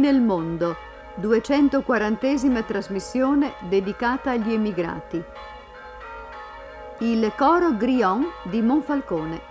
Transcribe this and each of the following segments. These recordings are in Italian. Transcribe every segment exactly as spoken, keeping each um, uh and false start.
nel mondo, duecentoquarantesima trasmissione dedicata agli emigrati. Il coro Grillon di Monfalcone.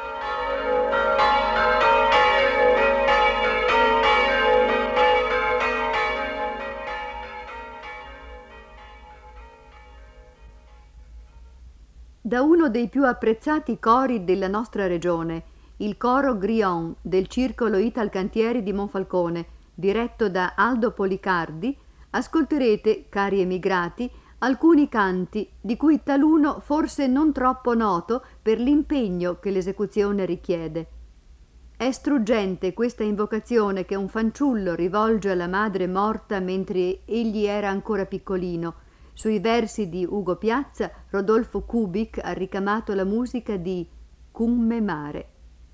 Da uno dei più apprezzati cori della nostra regione, il coro Grillon del Circolo Italcantieri di Monfalcone, diretto da Aldo Policardi, ascolterete, cari emigrati, alcuni canti di cui taluno forse non troppo noto per l'impegno che l'esecuzione richiede. È struggente questa invocazione che un fanciullo rivolge alla madre morta mentre egli era ancora piccolino. Sui versi di Ugo Piazza, Rodolfo Kubik ha ricamato la musica di Cum me mare.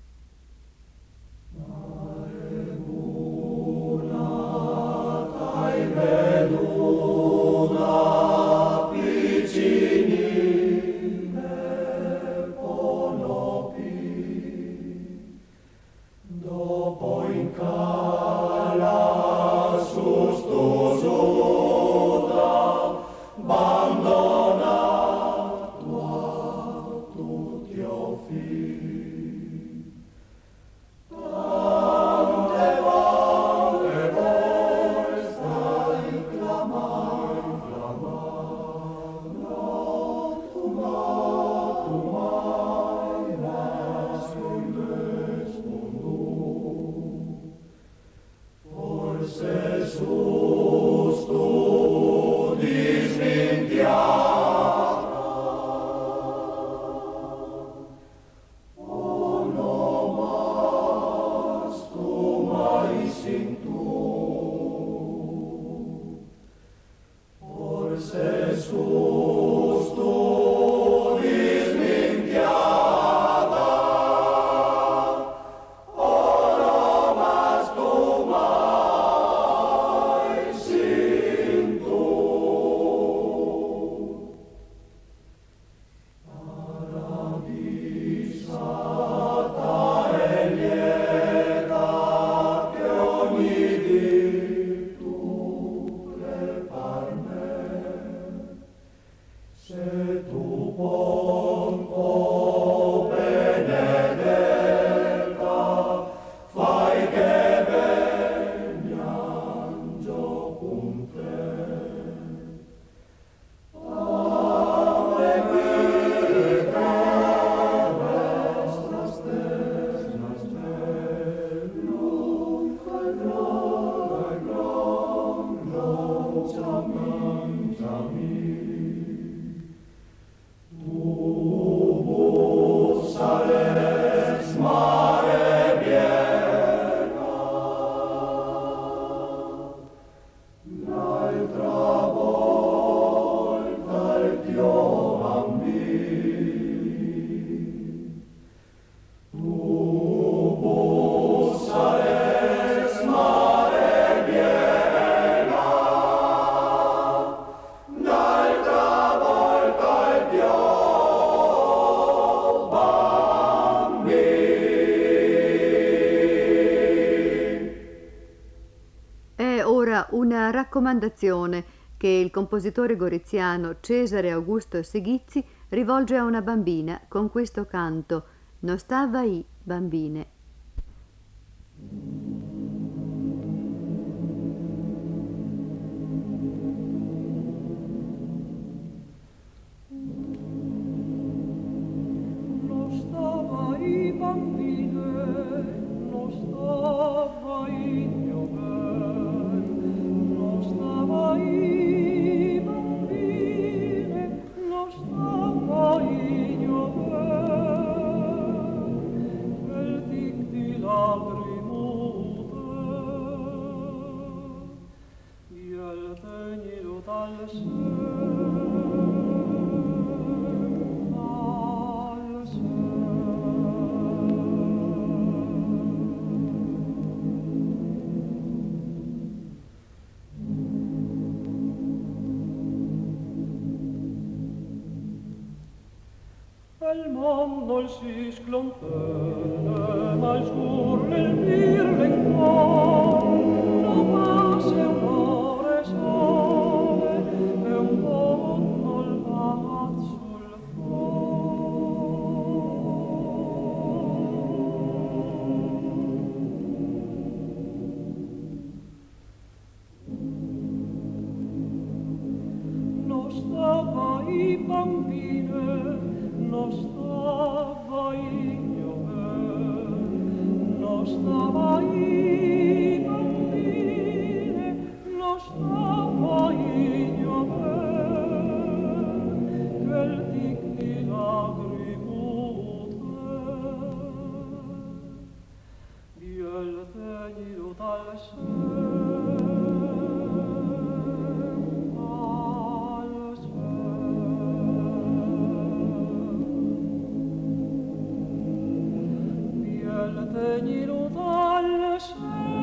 Una raccomandazione che il compositore goriziano Cesare Augusto Seghizzi rivolge a una bambina con questo canto «No stava ahí, bambine». No stava ahí, bambine, no stava ahí, stava ahí, bambine, non stava ahí giover, quel tic di lagrimute, il tegnilo dal seno, dal El mondo il si sclontene, ma il scurre il vir l'encuore, no stava io ben, non stava io bambine, non stava io ben, quel tic di lagrimute, biel tegnilo dal sen, al sen, biel tegnilo dal sen.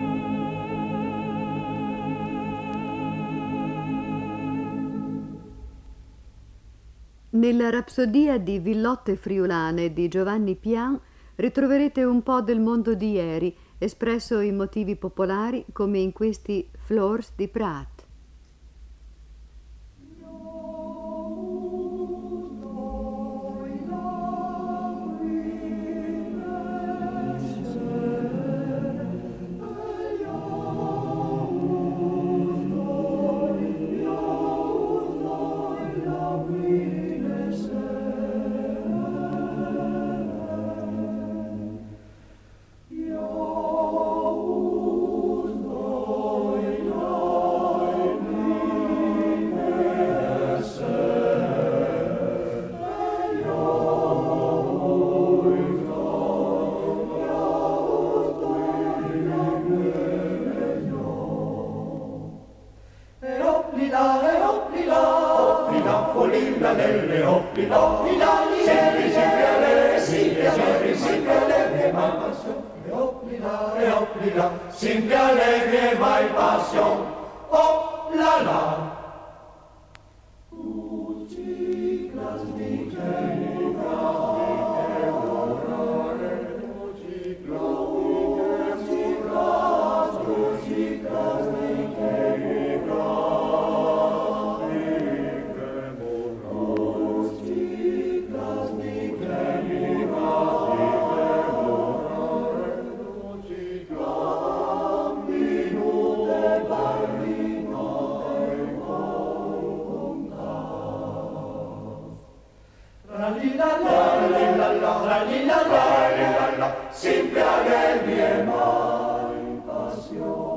Nella Rapsodia di Villotte friulane di Giovanni Pian ritroverete un po' del mondo di ieri, espresso in motivi popolari come in questi Flors di Prat. Sempre allegre mai passion, oh la la. Sempre allegre mai passion.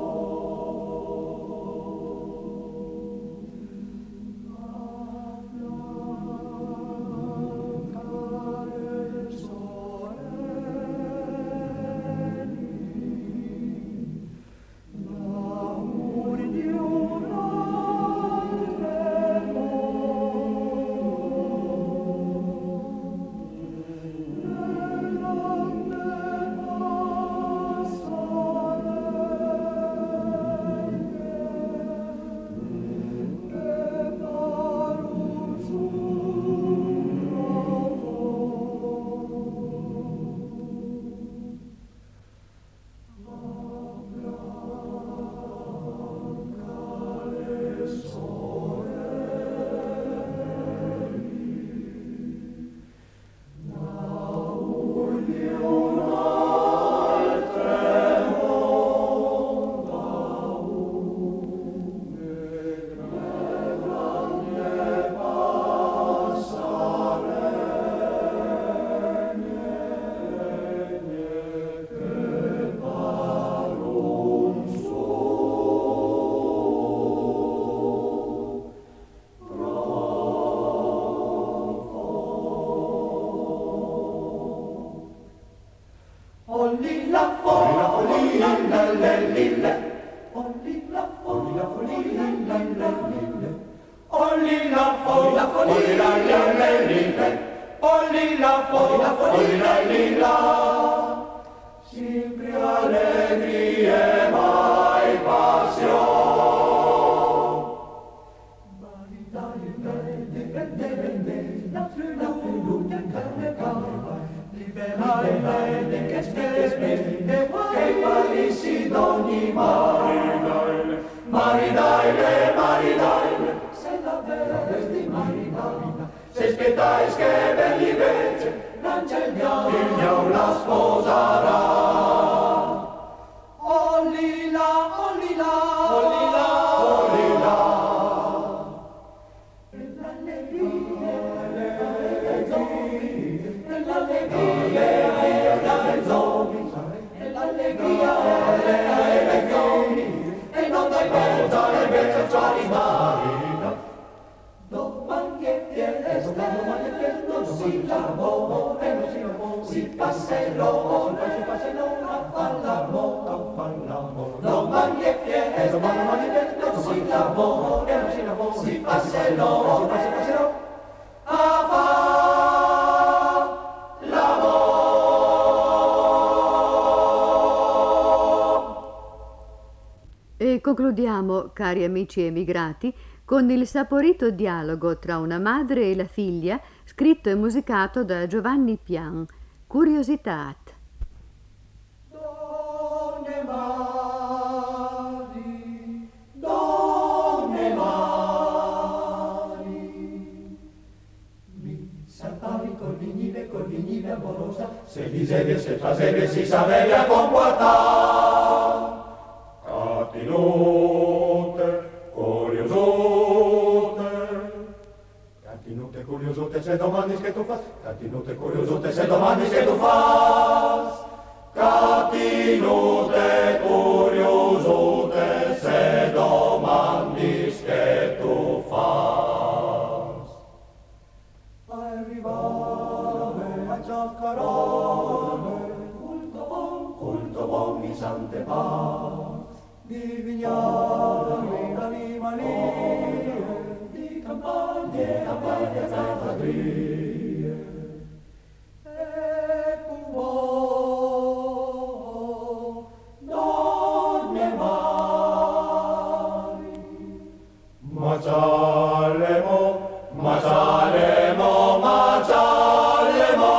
Sempre allegrie mai passion. Liberai bene che spese che parissi d'ogni maridai, maridai, maridai, se la vera resti maridai, se spettais che belli vece, non c'è il diavolo, il diavolo la sposerà. Oh lila, oh lila, oh lila, oh lila, e l'allegria, l'allegria è dai zoni, e l'allegria è dai zoni, e non dai mezzo alle mezzo ciali mari. Domani è fiesta, domani è fiesta, non si lavora, e non si lavora, si passa l'ora, si passa l'ora a far l'amore, a far l'amore. Domani è fiesta, domani è fiesta, non si lavora, e non si lavora, si passa l'ora, si passa l'ora a far l'amore. E concludiamo, cari amici emigrati, con il saporito dialogo tra una madre e la figlia, scritto e musicato da Giovanni Pian. Curiositat. Donne mari, donne mari, mi saltavi col vignile, col vignile amorosa, se miseria, se tragedia si sarebbe comportare. Catinote, curiosote, catinote, curiosote, se domani che tu fas, catinote, curiosote, se domani che tu fas, catinote, curiosote, se domani che tu fas. Arrivare a Giaccarone, culto bon, culto bon, mi sante paz. Di vignali, d'animali, di campagne, campagne zagadrie. E cumò, donne mari, ma cialemo, ma cialemo, ma cialemo.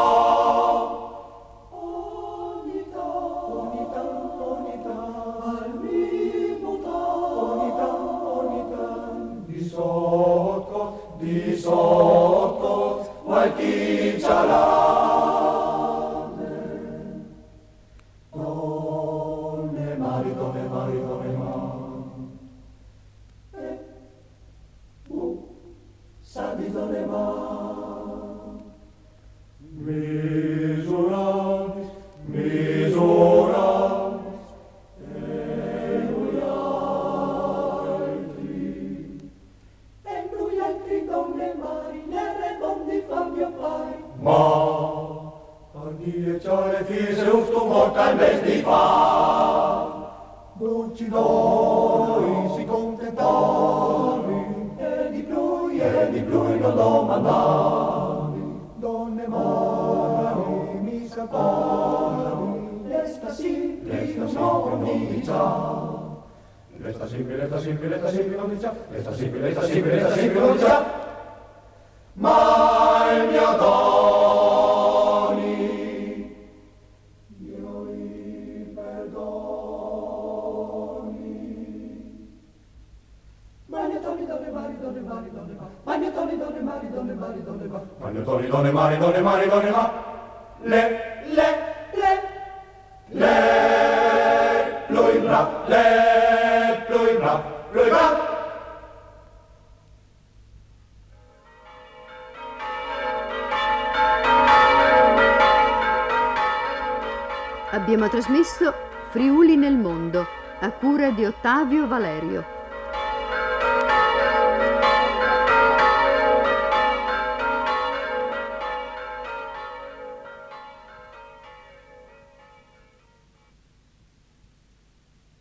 Ogni tanto, ogni tanto, ogni tanto, al mimo tanto, ogni tanto, ogni tanto, di sotto, di sotto, qualche cialade. Donne mari, donne mari, donne mari, e uh, sa di donne mari, misuratis, misuratis, e noi altri, e noi altri donne mari, ne remondi fammi appari. Ma, pardi e ciale fise usto morta in vez di fa, dolci noi si contentavi, e di più, e di più non domandavi. Donne mari, mi salvavi, resta simpli, non diciamo. Resta simpli, resta simpli, resta simpli, non diciamo. Resta simpli, resta simpli, resta simpli, non diciamo. Ma il mio doni, io i perdoni. Magnetoni, donne mari, donne mari, donne mari, magnetoni, donne mari, donne mari, donne mari, magnetoni, donne mari, donne mari, donne mari, le, le, le, le, lui brav, le, lui brav, lui brav. Abbiamo trasmesso Friuli nel mondo, a cura di Ottavio Valerio.